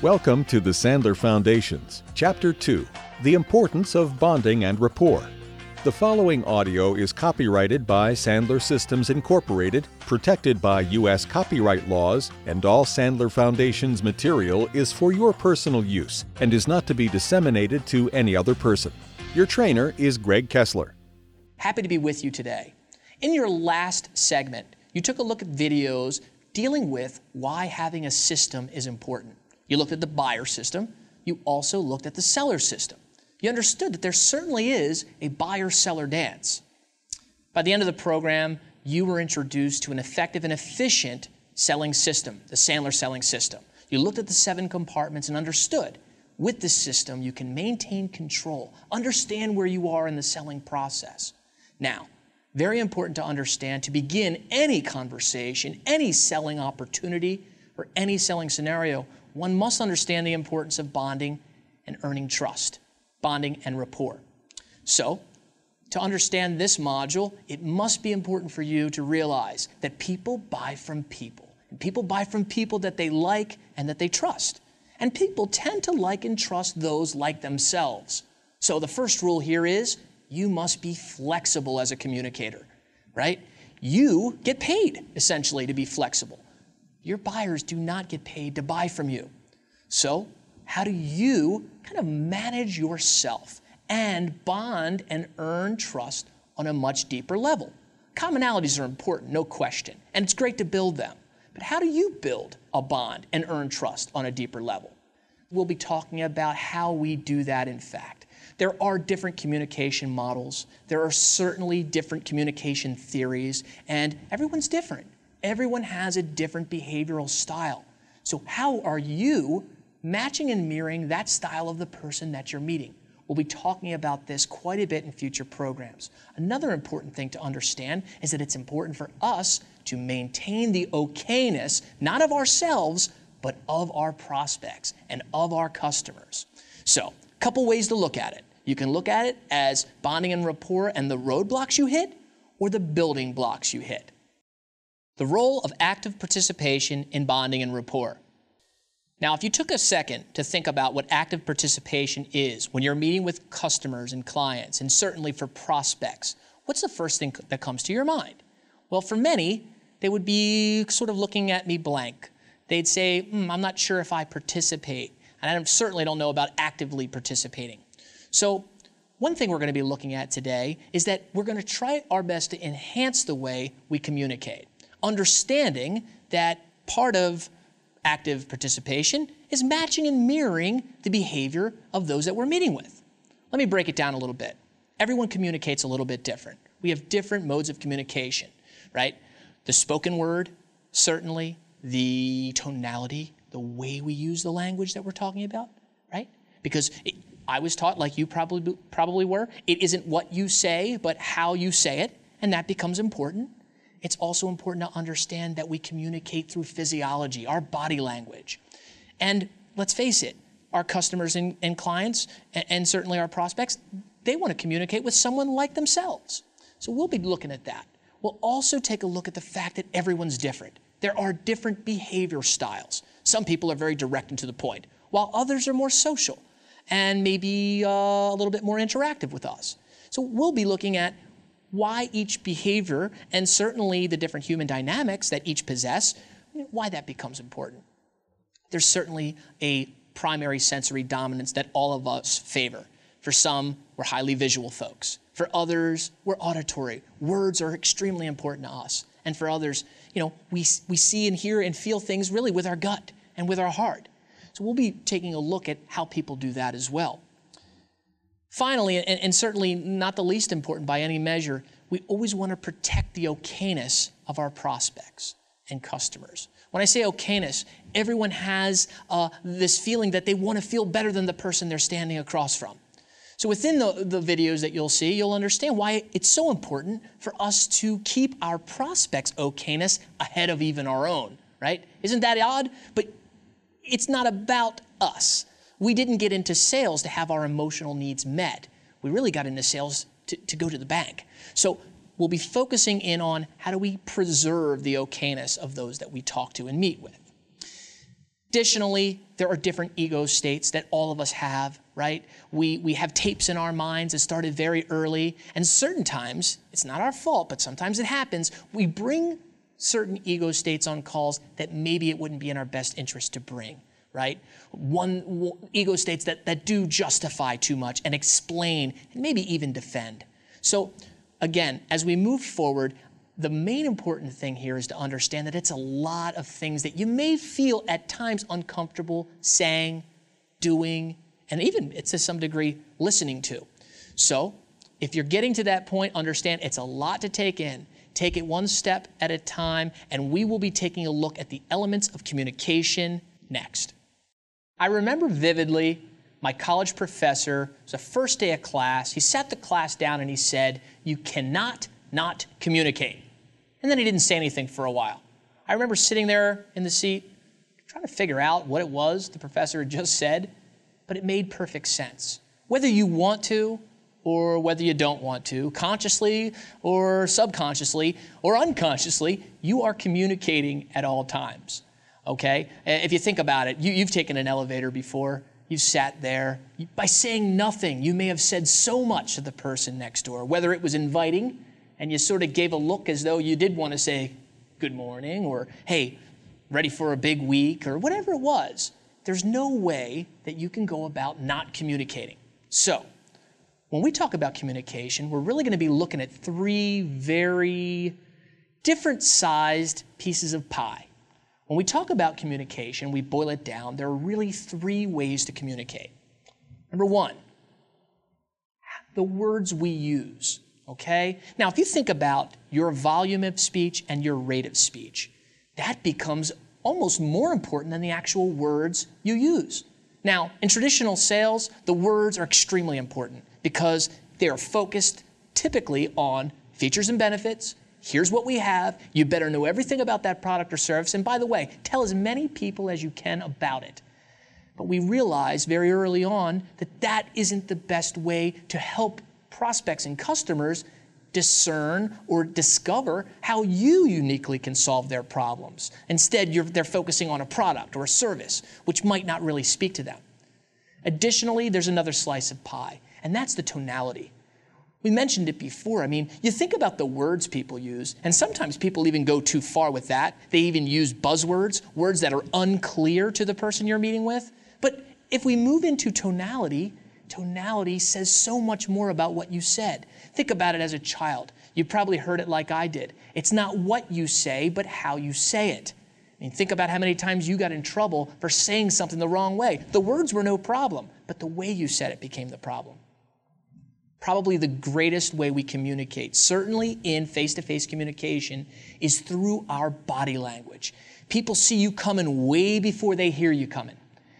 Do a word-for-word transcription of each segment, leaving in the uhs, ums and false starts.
Welcome to the Sandler Foundations, Chapter two, The Importance of Bonding and Rapport. The following audio is copyrighted by Sandler Systems Incorporated, protected by U S copyright laws, and all Sandler Foundations material is for your personal use and is not to be disseminated to any other person. Your trainer is Greg Kessler. Happy to be with you today. In your last segment, you took a look at videos dealing with why having a system is important. You looked at the buyer system. You also looked at the seller system. You understood that there certainly is a buyer-seller dance. By the end of the program, you were introduced to an effective and efficient selling system, the Sandler selling system. You looked at the seven compartments and understood with this system you can maintain control, understand where you are in the selling process. Now, very important to understand, to begin any conversation, any selling opportunity, or any selling scenario, one must understand the importance of bonding and earning trust, bonding and rapport. So, to understand this module, it must be important for you to realize that people buy from people. And people buy from people that they like and that they trust. And people tend to like and trust those like themselves. So the first rule here is you must be flexible as a communicator, right? You get paid, essentially, to be flexible. Your buyers do not get paid to buy from you. So how do you kind of manage yourself and bond and earn trust on a much deeper level? Commonalities are important, no question, and it's great to build them. But how do you build a bond and earn trust on a deeper level? We'll be talking about how we do that, in fact. There are different communication models. There are certainly different communication theories, and everyone's different. Everyone has a different behavioral style. So how are you matching and mirroring that style of the person that you're meeting? We'll be talking about this quite a bit in future programs. Another important thing to understand is that it's important for us to maintain the okayness, not of ourselves, but of our prospects and of our customers. So, a couple ways to look at it. You can look at it as bonding and rapport and the roadblocks you hit, or the building blocks you hit. The role of active participation in bonding and rapport. Now, if you took a second to think about what active participation is when you're meeting with customers and clients, and certainly for prospects, what's the first thing that comes to your mind? Well, for many, they would be sort of looking at me blank. They'd say, mm, I'm not sure if I participate, and I certainly don't know about actively participating. So one thing we're going to be looking at today is that we're going to try our best to enhance the way we communicate, understanding that part of active participation is matching and mirroring the behavior of those that we're meeting with. Let me break it down a little bit. Everyone communicates a little bit different. We have different modes of communication, right? The spoken word, certainly, the tonality, the way we use the language that we're talking about, right? Because it, I was taught, like you probably probably were, it isn't what you say, but how you say it, and that becomes important. It's also important to understand that we communicate through physiology, our body language. And let's face it, our customers and, and clients, and, and certainly our prospects, they want to communicate with someone like themselves. So we'll be looking at that. We'll also take a look at the fact that everyone's different. There are different behavior styles. Some people are very direct and to the point, while others are more social and maybe uh, a little bit more interactive with us. So we'll be looking at why each behavior, and certainly the different human dynamics that each possess, why that becomes important. There's certainly a primary sensory dominance that all of us favor. For some, we're highly visual folks. For others, we're auditory. Words are extremely important to us. And for others, you know, we, we see and hear and feel things really with our gut and with our heart. So we'll be taking a look at how people do that as well. Finally, and, and certainly not the least important by any measure, we always want to protect the okayness of our prospects and customers. When I say okayness, everyone has uh, this feeling that they want to feel better than the person they're standing across from. So within the, the videos that you'll see, you'll understand why it's so important for us to keep our prospects' okayness ahead of even our own, right? Isn't that odd? But it's not about us. We didn't get into sales to have our emotional needs met. We really got into sales to, to go to the bank. So we'll be focusing in on how do we preserve the okayness of those that we talk to and meet with. Additionally, there are different ego states that all of us have, right? We, we have tapes in our minds that started very early, and certain times, it's not our fault, but sometimes it happens, we bring certain ego states on calls that maybe it wouldn't be in our best interest to bring, right? One, one ego states that, that do justify too much and explain and maybe even defend. So again, as we move forward, the main important thing here is to understand that it's a lot of things that you may feel at times uncomfortable saying, doing, and even, to some degree, listening to. So if you're getting to that point, understand it's a lot to take in. Take it one step at a time, and we will be taking a look at the elements of communication next. I remember vividly my college professor, it was the first day of class, he sat the class down and he said, "You cannot not communicate." And then he didn't say anything for a while. I remember sitting there in the seat, trying to figure out what it was the professor had just said, but it made perfect sense. Whether you want to or whether you don't want to, consciously or subconsciously or unconsciously, you are communicating at all times, okay? If you think about it, you, you've taken an elevator before. You've sat there. By saying nothing, you may have said so much to the person next door, whether it was inviting and you sort of gave a look as though you did want to say good morning or, hey, ready for a big week or whatever it was. There's no way that you can go about not communicating. So when we talk about communication, we're really going to be looking at three very different sized pieces of pie. When we talk about communication, we boil it down. There are really three ways to communicate. Number one, the words we use. Okay? Now, if you think about your volume of speech and your rate of speech, that becomes almost more important than the actual words you use. Now, in traditional sales, the words are extremely important because they are focused typically on features and benefits. Here's what we have. You better know everything about that product or service. And by the way, tell as many people as you can about it. But we realize very early on that that isn't the best way to help prospects and customers discern or discover how you uniquely can solve their problems. Instead, you're, they're focusing on a product or a service, which might not really speak to them. Additionally, there's another slice of pie, and that's the tonality. We mentioned it before. I mean, you think about the words people use, and sometimes people even go too far with that. They even use buzzwords, words that are unclear to the person you're meeting with. But if we move into tonality, tonality says so much more about what you said. Think about it as a child. You probably heard it like I did. It's not what you say, but how you say it. I mean, think about how many times you got in trouble for saying something the wrong way. The words were no problem, but the way you said it became the problem. Probably the greatest way we communicate, certainly in face-to-face communication, is through our body language. People see you coming way before they hear you coming.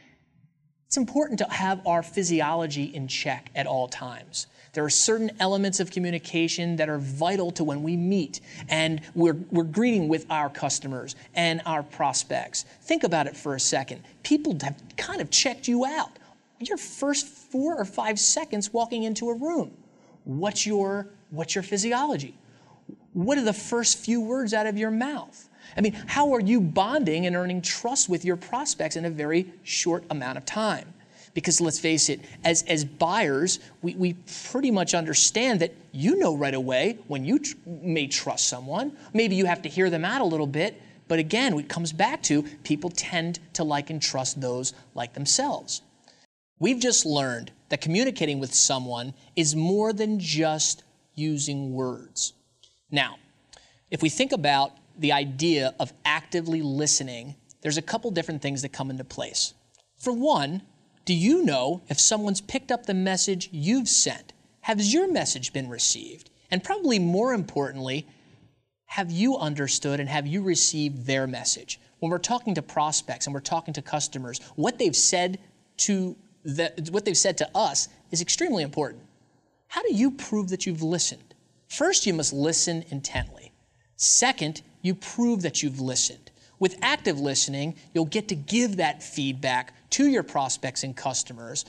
It's important to have our physiology in check at all times. There are certain elements of communication that are vital to when we meet and we're, we're greeting with our customers and our prospects. Think about it for a second. People have kind of checked you out. Your first four or five seconds walking into a room. What's your, what's your physiology? What are the first few words out of your mouth? I mean, how are you bonding and earning trust with your prospects in a very short amount of time? Because let's face it, as, as buyers, we, we pretty much understand that you know right away when you tr- may trust someone. Maybe you have to hear them out a little bit. But again, it comes back to people tend to like and trust those like themselves. We've just learned that communicating with someone is more than just using words. Now, if we think about the idea of actively listening, there's a couple different things that come into place. For one, do you know if someone's picked up the message you've sent? Has your message been received? And probably more importantly, have you understood and have you received their message? When we're talking to prospects and we're talking to customers, what they've said to the, what they've said to us is extremely important. How do you prove that you've listened? First, you must listen intently. Second, you prove that you've listened. With active listening, you'll get to give that feedback to your prospects and customers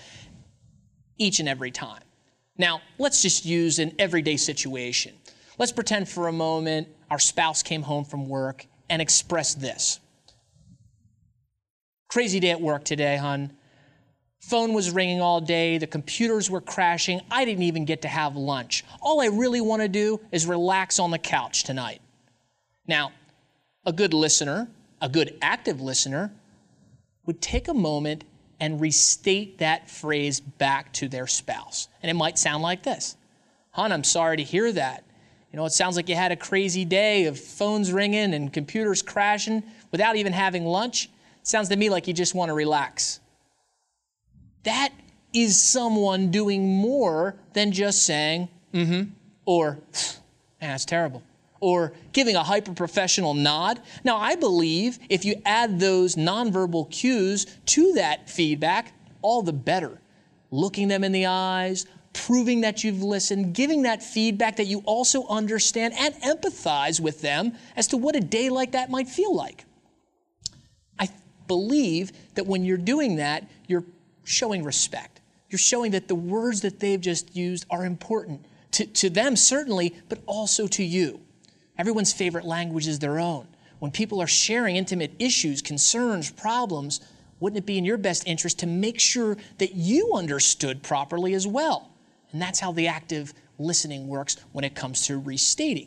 each and every time. Now, let's just use an everyday situation. Let's pretend for a moment our spouse came home from work and expressed this. Crazy day at work today, hon. Phone was ringing all day. The computers were crashing. I didn't even get to have lunch. All I really want to do is relax on the couch tonight. Now, a good listener, a good active listener, would take a moment and restate that phrase back to their spouse. And it might sound like this. Hon, I'm sorry to hear that. You know, it sounds like you had a crazy day of phones ringing and computers crashing without even having lunch. It sounds to me like you just want to relax. That is someone doing more than just saying, mm-hmm, or, man, that's terrible, or giving a hyper-professional nod. Now, I believe if you add those nonverbal cues to that feedback, all the better. Looking them in the eyes, proving that you've listened, giving that feedback that you also understand and empathize with them as to what a day like that might feel like. I believe that when you're doing that, you're showing respect. You're showing that the words that they've just used are important to, to them, certainly, but also to you. Everyone's favorite language is their own. When people are sharing intimate issues, concerns, problems, wouldn't it be in your best interest to make sure that you understood properly as well? And that's how the active listening works when it comes to restating.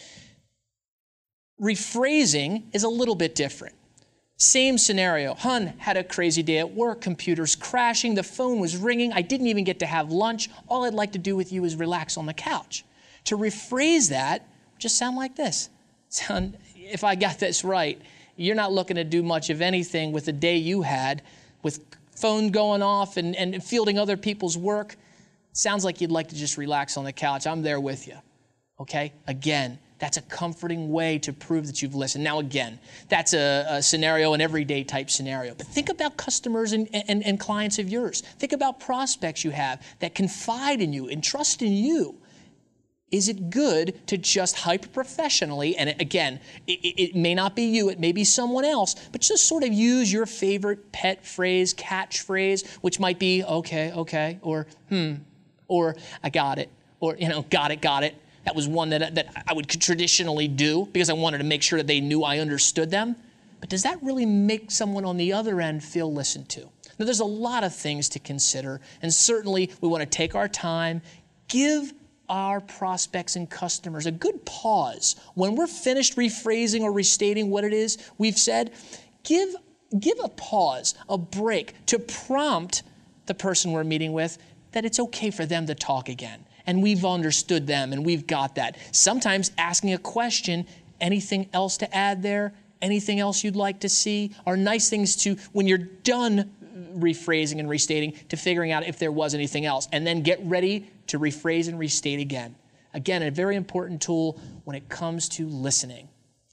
Rephrasing is a little bit different. Same scenario. Hun had a crazy day at work, computers crashing, the phone was ringing, I didn't even get to have lunch. All I'd like to do with you is relax on the couch. To rephrase that would just sound like this. Son, if I got this right, you're not looking to do much of anything with the day you had, with phone going off and, and fielding other people's work. Sounds like you'd like to just relax on the couch. I'm there with you. Okay? Again, that's a comforting way to prove that you've listened. Now, again, that's a, a scenario, an everyday type scenario. But think about customers and, and, and clients of yours. Think about prospects you have that confide in you and trust in you. Is it good to just hyper-professionally, and again, it, it may not be you, it may be someone else, but just sort of use your favorite pet phrase, catchphrase, which might be, okay, okay, or hmm, or I got it, or, you know, got it, got it. That was one that, that I would traditionally do because I wanted to make sure that they knew I understood them. But does that really make someone on the other end feel listened to? Now, there's a lot of things to consider, and certainly we want to take our time, give our prospects and customers a good pause. When we're finished rephrasing or restating what it is we've said, give, give a pause, a break to prompt the person we're meeting with that it's okay for them to talk again. And we've understood them and we've got that. Sometimes asking a question, anything else to add there? Anything else you'd like to see? Are nice things to, when you're done rephrasing and restating, to figuring out if there was anything else. And then get ready to rephrase and restate again. Again, a very important tool when it comes to listening.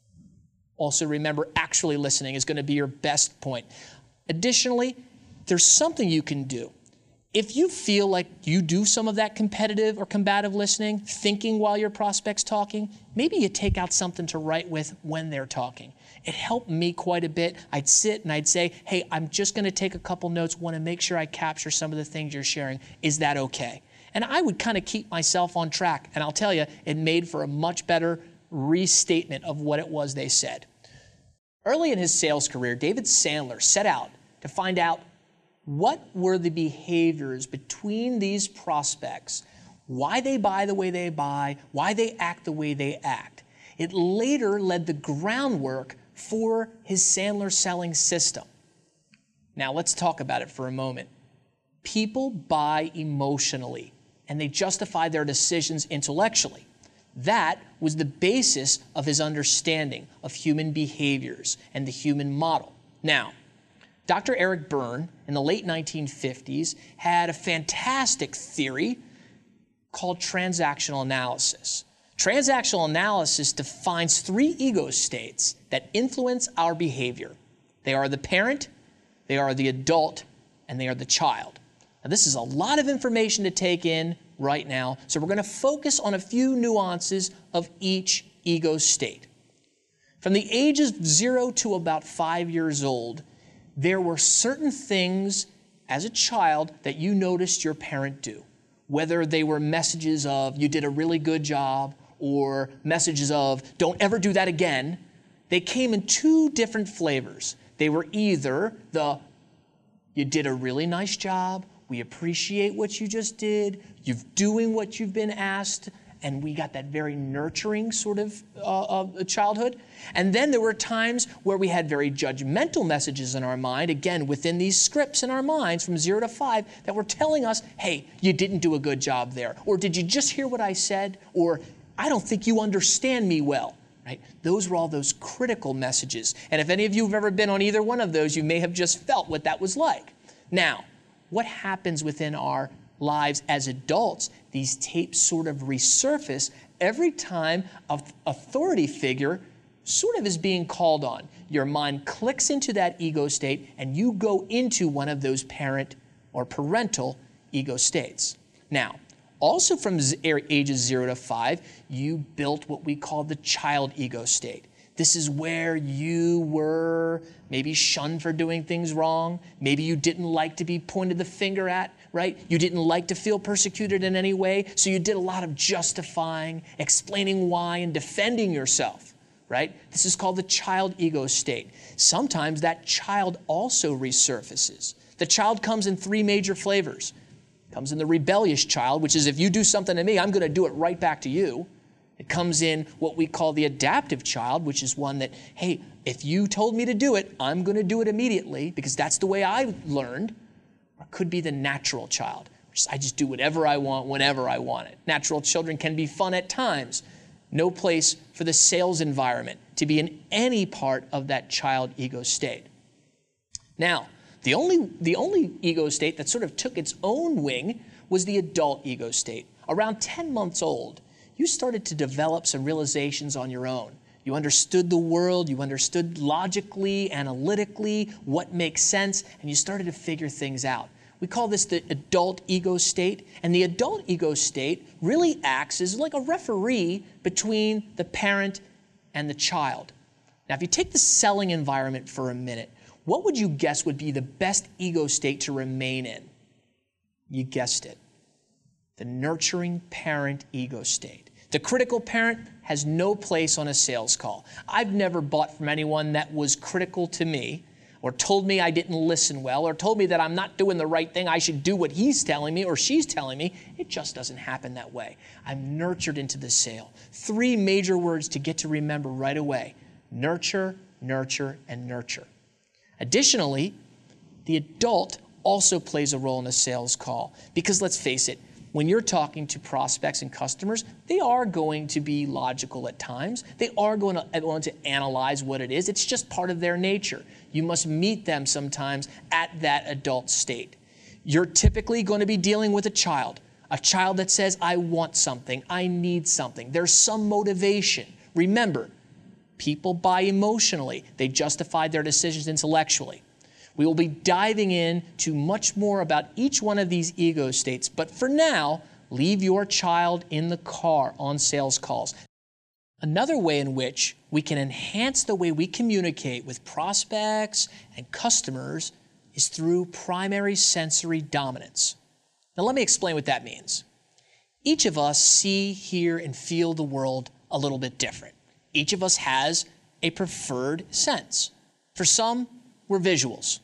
Also remember, actually listening is going to be your best point. Additionally, there's something you can do. If you feel like you do some of that competitive or combative listening, thinking while your prospect's talking, maybe you take out something to write with when they're talking. It helped me quite a bit. I'd sit and I'd say, hey, I'm just going to take a couple notes, want to make sure I capture some of the things you're sharing. Is that okay? And I would kind of keep myself on track. And I'll tell you, it made for a much better restatement of what it was they said. Early in his sales career, David Sandler set out to find out what were the behaviors between these prospects, why they buy the way they buy, why they act the way they act. It later led the groundwork for his Sandler selling system. Now let's talk about it for a moment. People buy emotionally, and they justify their decisions intellectually. That was the basis of his understanding of human behaviors and the human model. Now, Doctor Eric Berne, in the late nineteen fifties, had a fantastic theory called transactional analysis. Transactional analysis defines three ego states that influence our behavior. They are the parent, they are the adult, and they are the child. Now, this is a lot of information to take in right now, so we're going to focus on a few nuances of each ego state. From the ages of zero to about five years old, there were certain things as a child that you noticed your parent do, whether they were messages of, you did a really good job, or messages of, don't ever do that again. They came in two different flavors. They were either the, you did a really nice job, we appreciate what you just did, you're doing what you've been asked, and we got that very nurturing sort of uh, uh, childhood. And then there were times where we had very judgmental messages in our mind, again, within these scripts in our minds from zero to five, that were telling us, hey, you didn't do a good job there. Or did you just hear what I said? Or I don't think you understand me well. Right? Those were all those critical messages. And if any of you have ever been on either one of those, you may have just felt what that was like. Now, what happens within our lives as adults? These tapes sort of resurface every time an authority figure sort of is being called on. Your mind clicks into that ego state and you go into one of those parent or parental ego states. Now, also from ages zero to five, you built what we call the child ego state. This is where you were maybe shunned for doing things wrong. Maybe you didn't like to be pointed the finger at, right? You didn't like to feel persecuted in any way, so you did a lot of justifying, explaining why, and defending yourself, right? This is called the child ego state. Sometimes that child also resurfaces. The child comes in three major flavors. It comes in the rebellious child, which is if you do something to me, I'm going to do it right back to you. It comes in what we call the adaptive child, which is one that, hey, if you told me to do it, I'm going to do it immediately because that's the way I learned. Or it could be the natural child, which is I just do whatever I want, whenever I want it. Natural children can be fun at times. No place for the sales environment to be in any part of that child ego state. Now, the only, the only ego state that sort of took its own wing was the adult ego state. Around ten months old, you started to develop some realizations on your own. You understood the world, you understood logically, analytically, what makes sense, and you started to figure things out. We call this the adult ego state, and the adult ego state really acts as like a referee between the parent and the child. Now, if you take the selling environment for a minute, what would you guess would be the best ego state to remain in? You guessed it. The nurturing parent ego state. The critical parent has no place on a sales call. I've never bought from anyone that was critical to me or told me I didn't listen well or told me that I'm not doing the right thing, I should do what he's telling me or she's telling me. It just doesn't happen that way. I'm nurtured into the sale. Three major words to get to remember right away. Nurture, nurture, and nurture. Additionally, the adult also plays a role in a sales call because let's face it, when you're talking to prospects and customers, they are going to be logical at times. They are going to want to analyze what it is. It's just part of their nature. You must meet them sometimes at that adult state. You're typically going to be dealing with a child, a child that says, I want something, I need something. There's some motivation. Remember, people buy emotionally. They justify their decisions intellectually. We will be diving into much more about each one of these ego states, but for now, leave your child in the car on sales calls. Another way in which we can enhance the way we communicate with prospects and customers is through primary sensory dominance. Now let me explain what that means. Each of us see, hear, and feel the world a little bit different. Each of us has a preferred sense. For some, we're visuals.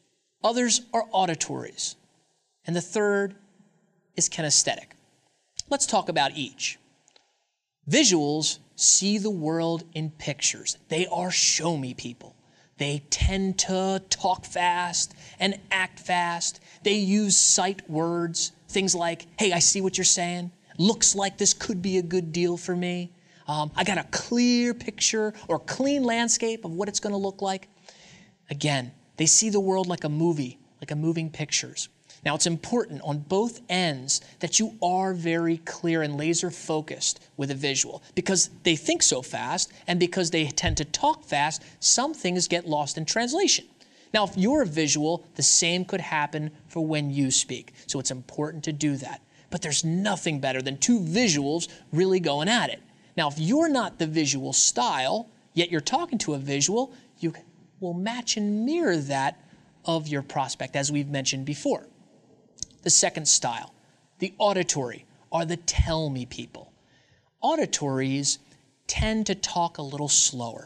Others are auditories. And the third is kinesthetic. Let's talk about each. Visuals see the world in pictures. They are show-me people. They tend to talk fast and act fast. They use sight words, things like, hey, I see what you're saying. Looks like this could be a good deal for me. Um, I got a clear picture or clean landscape of what it's going to look like. Again, they see the world like a movie, like a moving pictures. Now, it's important on both ends that you are very clear and laser focused with a visual because they think so fast and because they tend to talk fast, some things get lost in translation. Now, if you're a visual, the same could happen for when you speak. So it's important to do that. But there's nothing better than two visuals really going at it. Now, if you're not the visual style, yet you're talking to a visual, you will match and mirror that of your prospect, as we've mentioned before. The second style, the auditory, are the tell me people. Auditories tend to talk a little slower.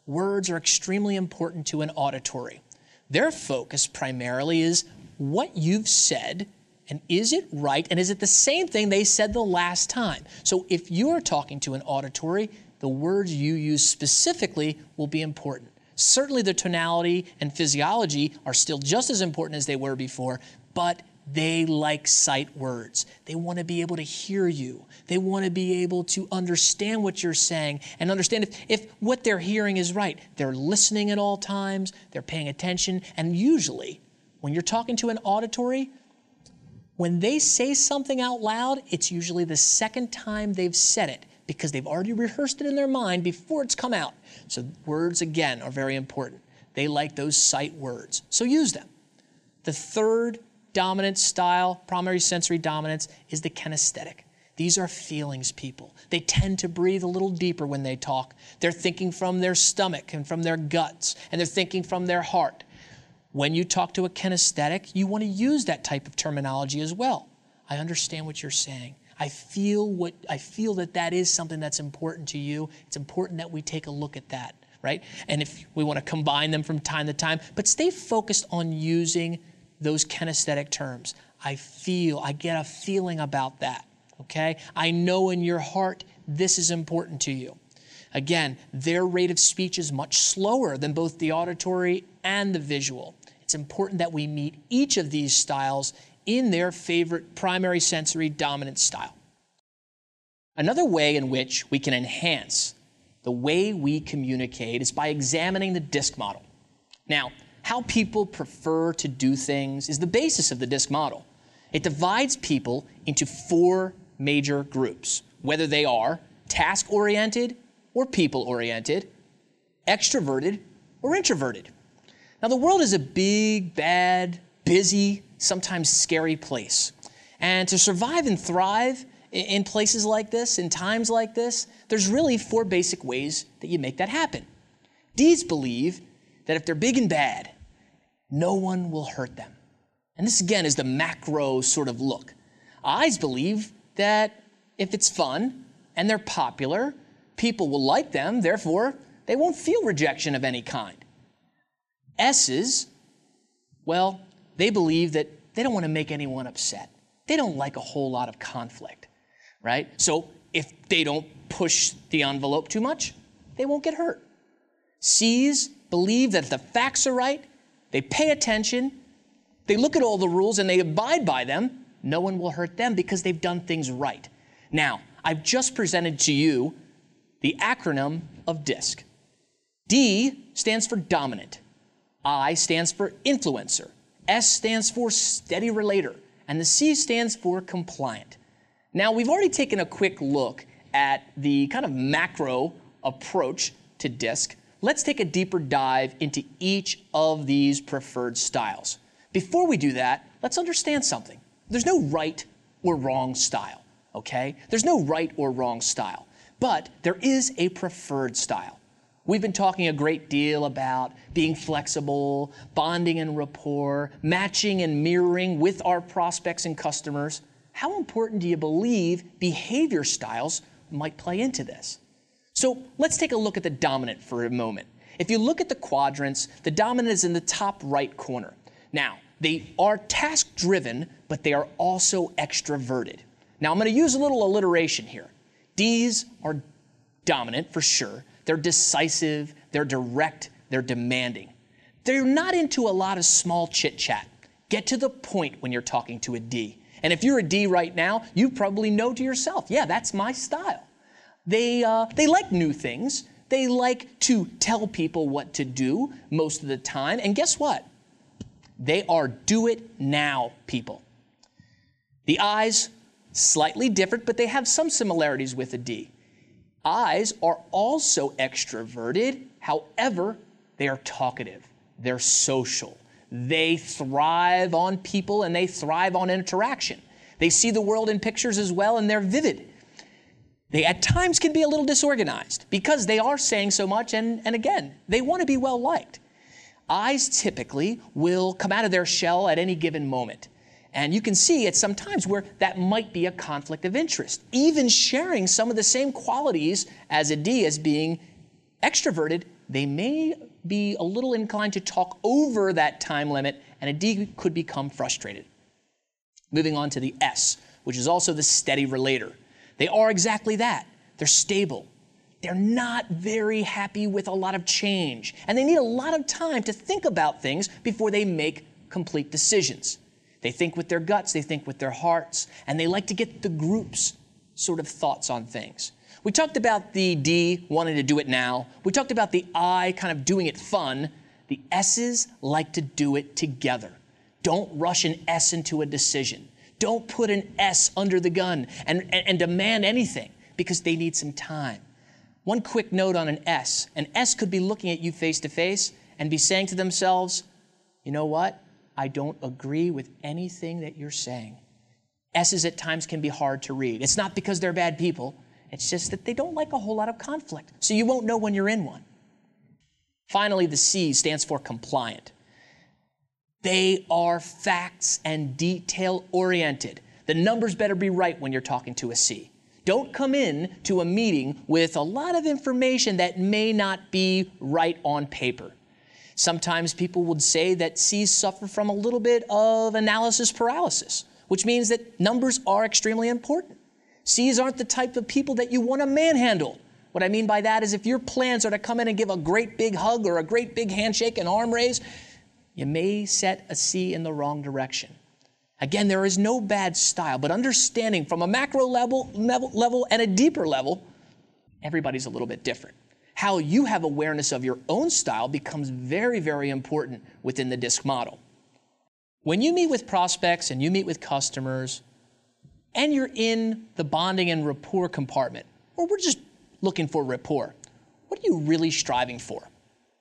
words are extremely important to an auditory. Their focus primarily is what you've said, and is it right, and is it the same thing they said the last time? So if you're talking to an auditory, the words you use specifically will be important. Certainly the tonality and physiology are still just as important as they were before, but they like sight words. They want to be able to hear you. They want to be able to understand what you're saying and understand if, if what they're hearing is right. They're listening at all times, they're paying attention, and usually when you're talking to an auditory, when they say something out loud, it's usually the second time they've said it because they've already rehearsed it in their mind before it's come out. So words, again, are very important. They like those sight words, so use them. The third dominant style, primary sensory dominance, is the kinesthetic. These are feelings people. They tend to breathe a little deeper when they talk. They're thinking from their stomach and from their guts, and they're thinking from their heart. When you talk to a kinesthetic, you want to use that type of terminology as well. I understand what you're saying. I feel what I feel that that is something that's important to you. It's important that we take a look at that, right? And if we want to combine them from time to time, but stay focused on using those kinesthetic terms. I feel, I get a feeling about that, okay? I know in your heart this is important to you. Again, their rate of speech is much slower than both the auditory and the visual. It's important that we meet each of these styles in their favorite primary sensory dominant style. Another way in which we can enhance the way we communicate is by examining the DISC model. Now, how people prefer to do things is the basis of the DISC model. It divides people into four major groups, whether they are task-oriented or people-oriented, extroverted or introverted. Now, the world is a big, bad, busy, sometimes scary place. And to survive and thrive in places like this, in times like this, there's really four basic ways that you make that happen. D's believe that if they're big and bad, no one will hurt them. And this, again, is the macro sort of look. I's believe that if it's fun and they're popular, people will like them, therefore, they won't feel rejection of any kind. S's, well, they believe that they don't want to make anyone upset. They don't like a whole lot of conflict, right? So if they don't push the envelope too much, they won't get hurt. C's believe that if the facts are right, they pay attention, they look at all the rules and they abide by them, no one will hurt them because they've done things right. Now, I've just presented to you the acronym of DISC. D stands for dominant. I stands for influencer. S stands for steady relator. And the C stands for compliant. Now, we've already taken a quick look at the kind of macro approach to DISC. Let's take a deeper dive into each of these preferred styles. Before we do that, let's understand something. There's no right or wrong style, okay? There's no right or wrong style, but there is a preferred style. We've been talking a great deal about being flexible, bonding and rapport, matching and mirroring with our prospects and customers. How important do you believe behavior styles might play into this? So let's take a look at the dominant for a moment. If you look at the quadrants, the dominant is in the top right corner. Now, they are task-driven, but they are also extroverted. Now, I'm going to use a little alliteration here. D's are dominant for sure. They're decisive, they're direct, they're demanding. They're not into a lot of small chit-chat. Get to the point when you're talking to a D. And if you're a D right now, you probably know to yourself, yeah, that's my style. They, uh, they like new things. They like to tell people what to do most of the time. And guess what? They are do-it-now people. The I's, slightly different, but they have some similarities with the D. I's are also extroverted. However, they are talkative. They're social. They thrive on people and they thrive on interaction. They see the world in pictures as well, and they're vivid. They at times can be a little disorganized because they are saying so much, and, and again, they want to be well liked. I's typically will come out of their shell at any given moment. And you can see at some times where that might be a conflict of interest, even sharing some of the same qualities as a D as being extroverted they may be a little inclined to talk over that time limit, and a D could become frustrated. Moving on to the S, which is also the steady relator. They are exactly that. They're stable. They're not very happy with a lot of change, and they need a lot of time to think about things before they make complete decisions. They think with their guts, they think with their hearts, and they like to get the group's sort of thoughts on things. We talked about the D wanting to do it now. We talked about the I kind of doing it fun. The S's like to do it together. Don't rush an S into a decision. Don't put an S under the gun and, and, and demand anything because they need some time. One quick note on an S. An S could be looking at you face to face and be saying to themselves, you know what? I don't agree with anything that you're saying. S's at times can be hard to read. It's not because they're bad people. It's just that they don't like a whole lot of conflict. So you won't know when you're in one. Finally, the C stands for compliant. They are facts and detail oriented. The numbers better be right when you're talking to a C. Don't come in to a meeting with a lot of information that may not be right on paper. Sometimes people would say that C's suffer from a little bit of analysis paralysis, which means that numbers are extremely important. C's aren't the type of people that you want to manhandle. What I mean by that is if your plans are to come in and give a great big hug or a great big handshake and arm raise, you may set a C in the wrong direction. Again, there is no bad style, but understanding from a macro level, level, level and a deeper level, everybody's a little bit different. How you have awareness of your own style becomes very, very important within the DISC model. When you meet with prospects and you meet with customers, and you're in the bonding and rapport compartment, or we're just looking for rapport, what are you really striving for?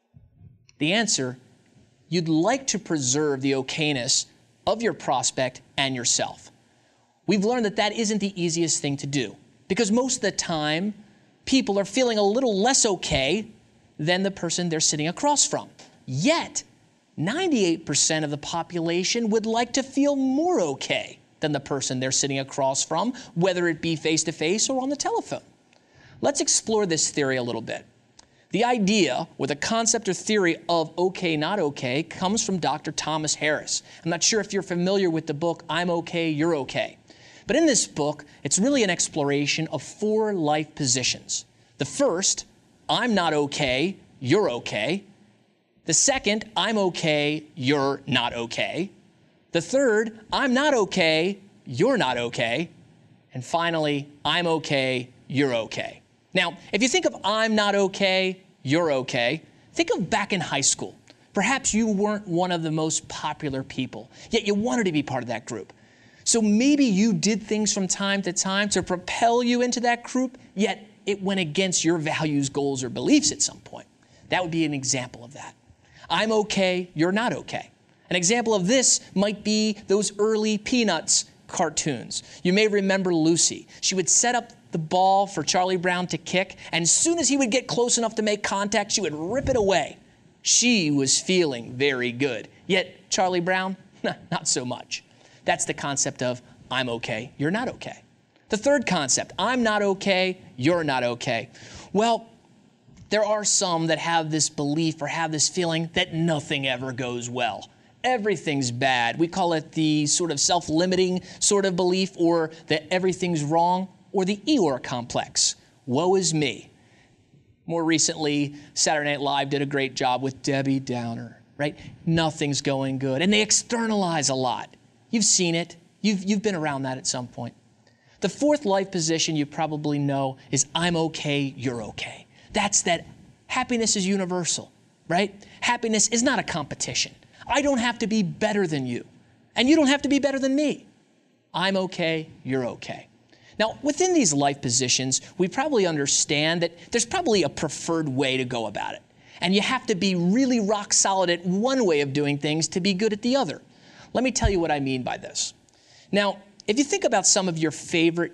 The answer, you'd like to preserve the okayness of your prospect and yourself. We've learned that that isn't the easiest thing to do, because most of the time, people are feeling a little less okay than the person they're sitting across from. Yet, ninety-eight percent of the population would like to feel more okay than the person they're sitting across from, whether it be face-to-face or on the telephone. Let's explore this theory a little bit. The idea, or the concept or theory of okay, not okay, comes from Doctor Thomas Harris. I'm not sure if you're familiar with the book, I'm Okay, You're Okay. But in this book, it's really an exploration of four life positions. The first, I'm not okay, you're okay. The second, I'm okay, you're not okay. The third, I'm not okay, you're not okay. And finally, I'm okay, you're okay. Now, if you think of I'm not okay, you're okay, think of back in high school. Perhaps you weren't one of the most popular people, yet you wanted to be part of that group. So maybe you did things from time to time to propel you into that group, yet it went against your values, goals, or beliefs at some point. That would be an example of that. I'm okay, you're not okay. An example of this might be those early Peanuts cartoons. You may remember Lucy. She would set up the ball for Charlie Brown to kick, and as soon as he would get close enough to make contact, she would rip it away. She was feeling very good. Yet Charlie Brown, not so much. That's the concept of I'm okay, you're not okay. The third concept, I'm not okay, you're not okay. Well, there are some that have this belief or have this feeling that nothing ever goes well. Everything's bad. We call it the sort of self-limiting sort of belief, or that everything's wrong, or the Eeyore complex. Woe is me. More recently, Saturday Night Live did a great job with Debbie Downer, right? Nothing's going good. And they externalize a lot. You've seen it. You've, you've been around that at some point. The fourth life position you probably know is I'm okay, you're okay. That's that happiness is universal, right? Happiness is not a competition. I don't have to be better than you, and you don't have to be better than me. I'm okay, you're okay. Now, within these life positions, we probably understand that there's probably a preferred way to go about it, and you have to be really rock solid at one way of doing things to be good at the other. Let me tell you what I mean by this. Now, if you think about some of your favorite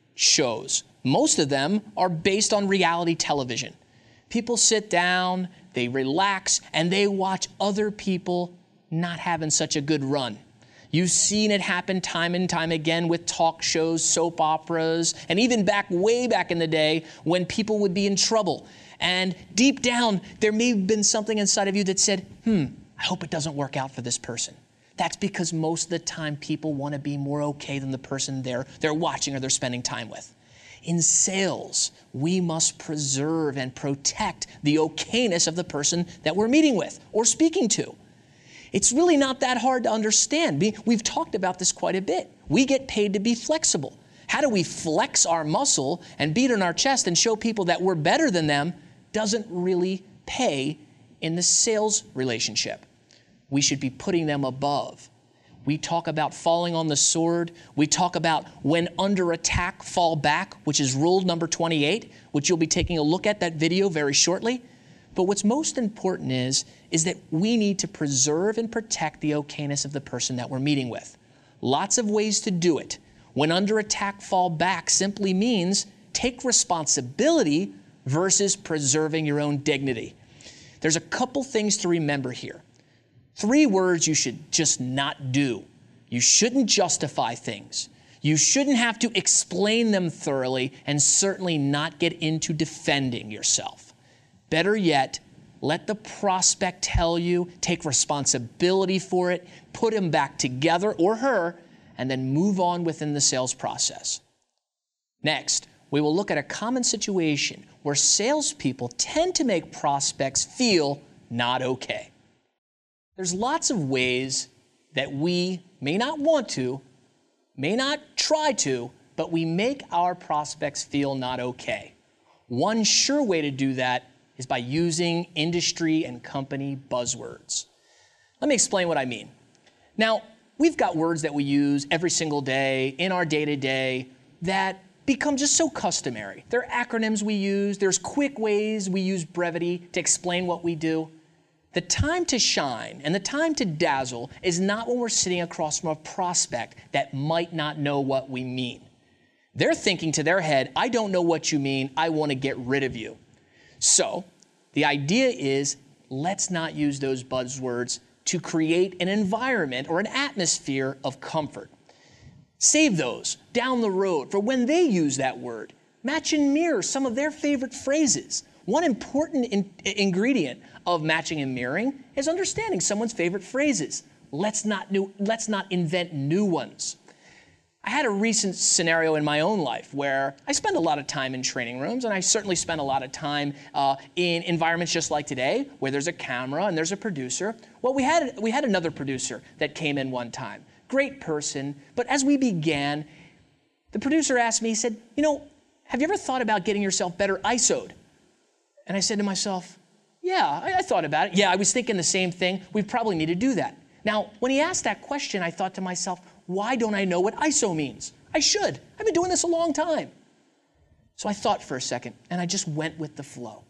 shows, most of them are based on reality television. People sit down, they relax, and they watch other people not having such a good run. You've seen it happen time and time again with talk shows, soap operas, and even back way back in the day when people would be in trouble. And deep down, there may have been something inside of you that said, hmm, I hope it doesn't work out for this person. That's because most of the time people want to be more okay than the person they're, they're watching or they're spending time with. In sales, we must preserve and protect the okayness of the person that we're meeting with or speaking to. It's really not that hard to understand. We've talked about this quite a bit. We get paid to be flexible. How do we flex our muscle and beat on our chest and show people that we're better than them doesn't really pay in the sales relationship. We should be putting them above. We talk about falling on the sword. We talk about when under attack, fall back, which is rule number twenty-eight, which you'll be taking a look at that video very shortly. But what's most important is, is that we need to preserve and protect the okayness of the person that we're meeting with. Lots of ways to do it. When under attack, fall back simply means take responsibility versus preserving your own dignity. There's a couple things to remember here. Three words you should just not do. You shouldn't justify things. You shouldn't have to explain them thoroughly, and certainly not get into defending yourself. Better yet, let the prospect tell you, take responsibility for it, put him back together or her, and then move on within the sales process. Next, we will look at a common situation where salespeople tend to make prospects feel not okay. There's lots of ways that we may not want to, may not try to, but we make our prospects feel not okay. One sure way to do that is by using industry and company buzzwords. Let me explain what I mean. Now, we've got words that we use every single day in our day-to-day that become just so customary. There are acronyms we use. There's quick ways we use brevity to explain what we do. The time to shine and the time to dazzle is not when we're sitting across from a prospect that might not know what we mean. They're thinking to their head, I don't know what you mean. I want to get rid of you. So the idea is, let's not use those buzzwords to create an environment or an atmosphere of comfort. Save those down the road for when they use that word. Match and mirror some of their favorite phrases. One important in- ingredient of matching and mirroring is understanding someone's favorite phrases. Let's not, new, let's not invent new ones. I had a recent scenario in my own life where I spend a lot of time in training rooms, and I certainly spend a lot of time uh, in environments just like today, where there's a camera and there's a producer. Well, we had, we had another producer that came in one time. Great person, but as we began, the producer asked me, he said, you know, have you ever thought about getting yourself better I S O'd? And I said to myself, yeah, I, I thought about it. Yeah, I was thinking the same thing. We probably need to do that. Now, when he asked that question, I thought to myself, why don't I know what I S O means? I should. I've been doing this a long time. So I thought for a second, and I just went with the flow.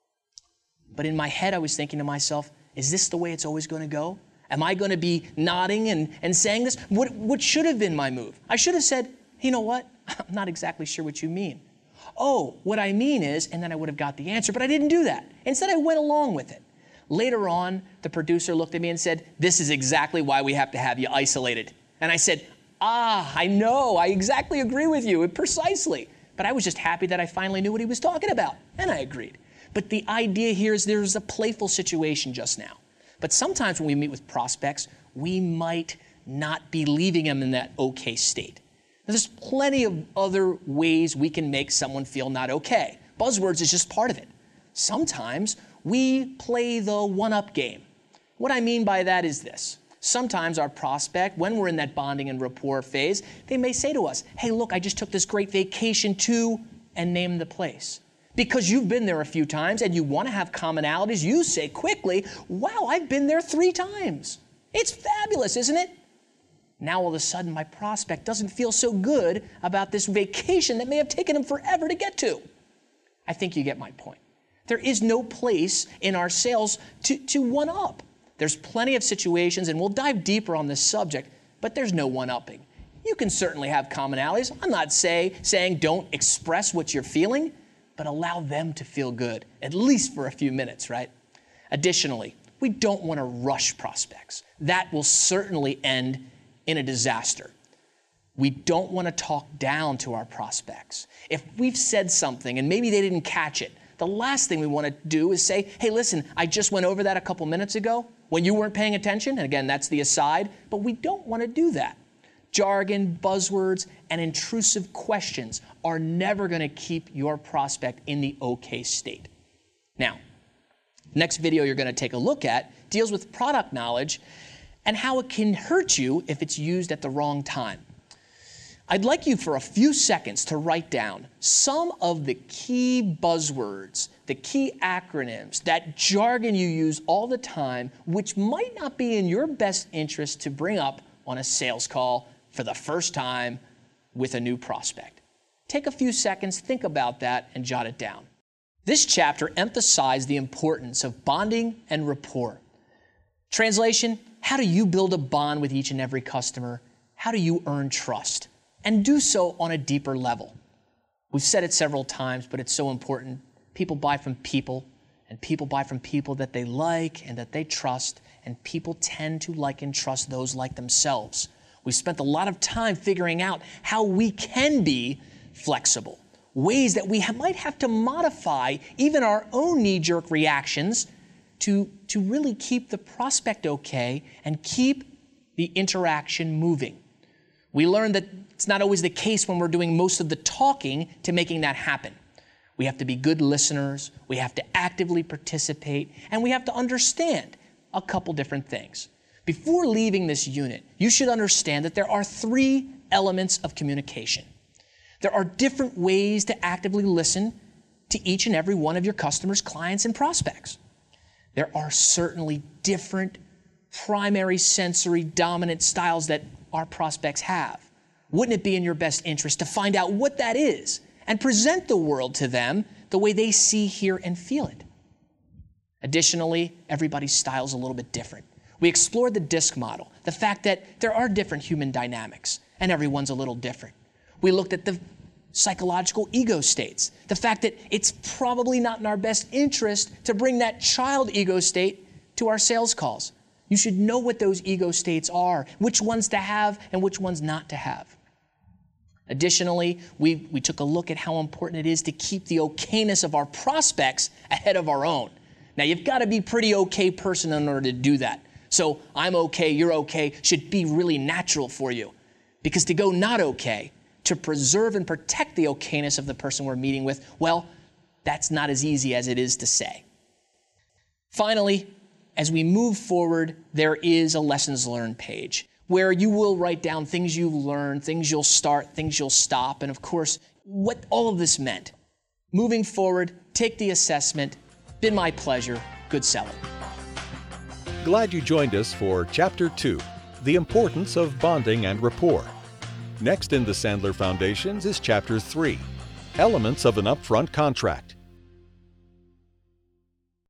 But in my head, I was thinking to myself, is this the way it's always going to go? Am I going to be nodding and, and saying this? What, what should have been my move? I should have said, you know what? I'm not exactly sure what you mean. Oh, what I mean is, and then I would have got the answer, but I didn't do that. Instead, I went along with it. Later on, the producer looked at me and said, this is exactly why we have to have you isolated. And I said, ah, I know, I exactly agree with you, precisely. But I was just happy that I finally knew what he was talking about, and I agreed. But the idea here is there's a playful situation just now. But sometimes when we meet with prospects, we might not be leaving them in that okay state. There's plenty of other ways we can make someone feel not okay. Buzzwords is just part of it. Sometimes we play the one-up game. What I mean by that is this. Sometimes our prospect, when we're in that bonding and rapport phase, they may say to us, hey, look, I just took this great vacation to, and name the place. Because you've been there a few times and you want to have commonalities, you say quickly, wow, I've been there three times. It's fabulous, isn't it? Now all of a sudden my prospect doesn't feel so good about this vacation that may have taken him forever to get to. I think you get my point. There is no place in our sales to, to one up. There's plenty of situations, and we'll dive deeper on this subject, but there's no one-upping. You can certainly have commonalities. I'm not say, saying don't express what you're feeling, but allow them to feel good, at least for a few minutes, right? Additionally, we don't want to rush prospects. That will certainly end in a disaster. We don't want to talk down to our prospects. If we've said something and maybe they didn't catch it, the last thing we want to do is say, hey, listen, I just went over that a couple minutes ago when you weren't paying attention. And again, that's the aside, but we don't want to do that. Jargon, buzzwords, and intrusive questions are never going to keep your prospect in the okay state. Now, next video you're going to take a look at deals with product knowledge and how it can hurt you if it's used at the wrong time. I'd like you for a few seconds to write down some of the key buzzwords, the key acronyms, that jargon you use all the time, which might not be in your best interest to bring up on a sales call for the first time with a new prospect. Take a few seconds, think about that, and jot it down. This chapter emphasized the importance of bonding and rapport. Translation, how do you build a bond with each and every customer? How do you earn trust? And do so on a deeper level. We've said it several times, but it's so important. People buy from people, and people buy from people that they like and that they trust, and people tend to like and trust those like themselves. We've spent a lot of time figuring out how we can be flexible, ways that we ha- might have to modify even our own knee-jerk reactions to, to really keep the prospect okay and keep the interaction moving. We learned that it's not always the case when we're doing most of the talking to making that happen. We have to be good listeners, we have to actively participate, and we have to understand a couple different things. Before leaving this unit, you should understand that there are three elements of communication. There are different ways to actively listen to each and every one of your customers, clients, and prospects. There are certainly different primary sensory dominant styles that our prospects have. Wouldn't it be in your best interest to find out what that is and present the world to them the way they see, hear, and feel it? Additionally, everybody's style is a little bit different. We explored the DISC model, the fact that there are different human dynamics, and everyone's a little different. We looked at the psychological ego states, the fact that it's probably not in our best interest to bring that child ego state to our sales calls. You should know what those ego states are, which ones to have and which ones not to have. Additionally, we, we took a look at how important it is to keep the okayness of our prospects ahead of our own. Now, you've got to be a pretty okay person in order to do that. So I'm okay, you're okay, should be really natural for you. Because to go not okay, to preserve and protect the okayness of the person we're meeting with, well, that's not as easy as it is to say. Finally, as we move forward, there is a lessons learned page where you will write down things you've learned, things you'll start, things you'll stop, and of course, what all of this meant. Moving forward, take the assessment. Been my pleasure. Good selling. Glad you joined us for Chapter two, The Importance of Bonding and Rapport. Next in the Sandler Foundations is Chapter three, Elements of an Upfront Contract.